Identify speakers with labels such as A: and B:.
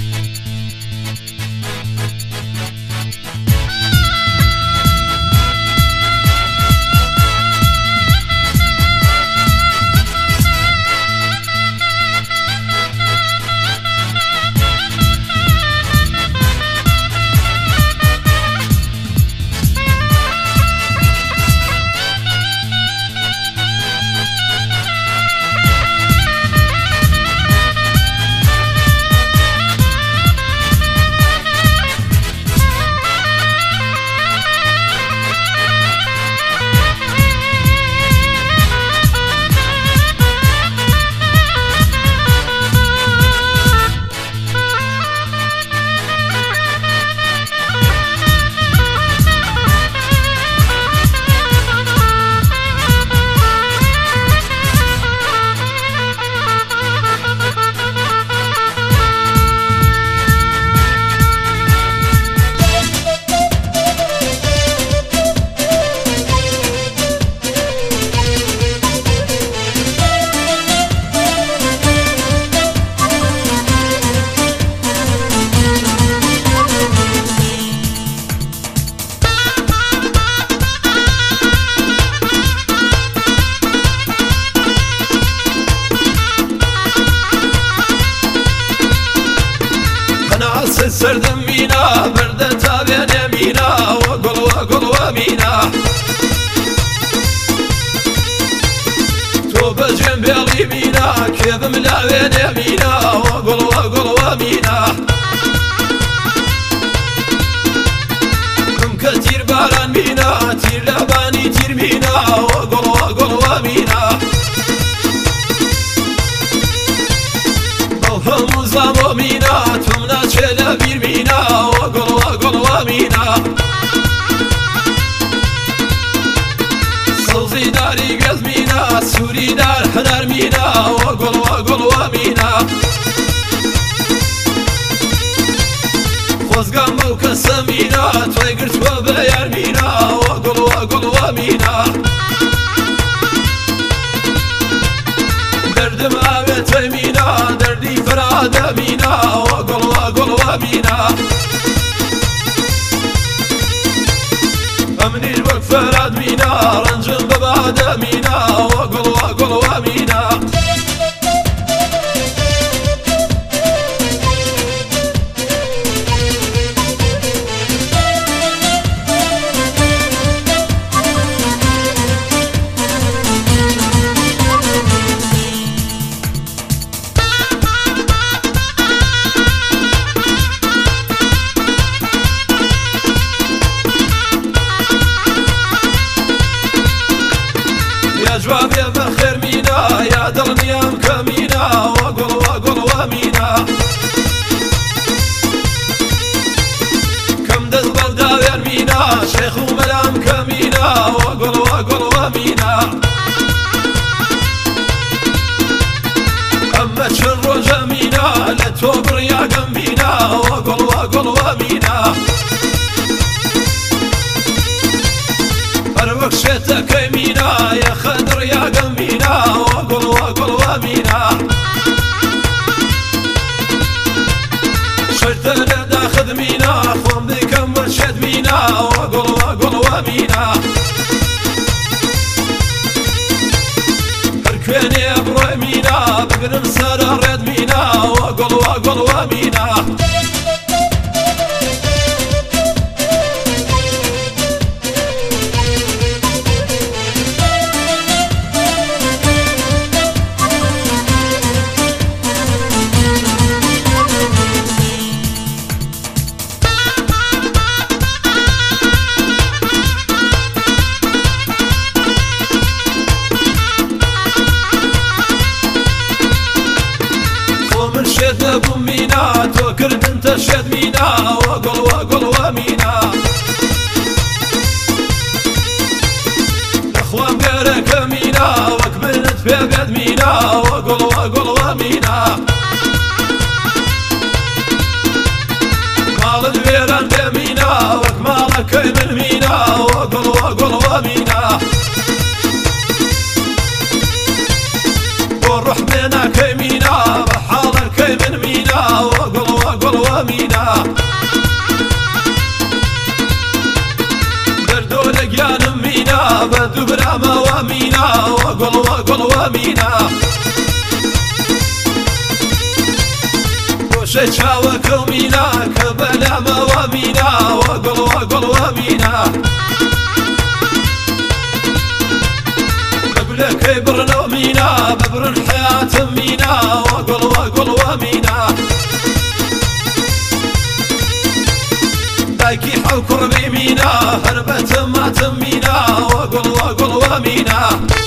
A: سردم مینا برده تابین مینا و گل و مینا تو بجم بیلی مینا کبم لاوین مینا و گل و مینا کم کتیر باران مینا تیر لبانی تیر مینا و گل و مینا همون زمان مینا تمنا چلا بیر مینا و گل و مینا سوزی داری گز مینا سوری دار هنر مینا و گل و مینا خوزگام مو کس مینا توی گرت و بیار مینا و گل و مینا دردم آویت مینا دردی فراد مینا و گل و مینا امنیر وقت فراد مینا رنجم بباد مینا و گل و مینا جوابي بخير مينا يا دلني ام كمينا وقل ومينا كم دزبل داوير مينا شيخ وملام كمينا وقل ومينا اما تشرو جمينا لتوبر يا قمبينا وقل ومينا اروك شتك مينا يا خضر يا قمينا وقل ومينا شرطنا داخذ مينا خوم بكم مرشد مينا وقل ومينا هركويني ابروي مينا بقرم سر رد مينا وقل ومينا ابو مينا تو كرد انت شد مينا وقل ومينا اخوان غيرك مينا وكبرت في قد مينا وقل ومينا مال الويران بمينا وكمالك من مينا وقل ومينا والروح منك مينا من مينا وقل ومينا دردو لقيان مينا بدو براما ومينا وقل ومينا وشي شاوك ومينا كبلاما ومينا وقل ومينا لك برنا ومينا ببر الحياة مينا وقل ومينا بايكي حوكر بيمينا هربت ما تمينا وقل ومينا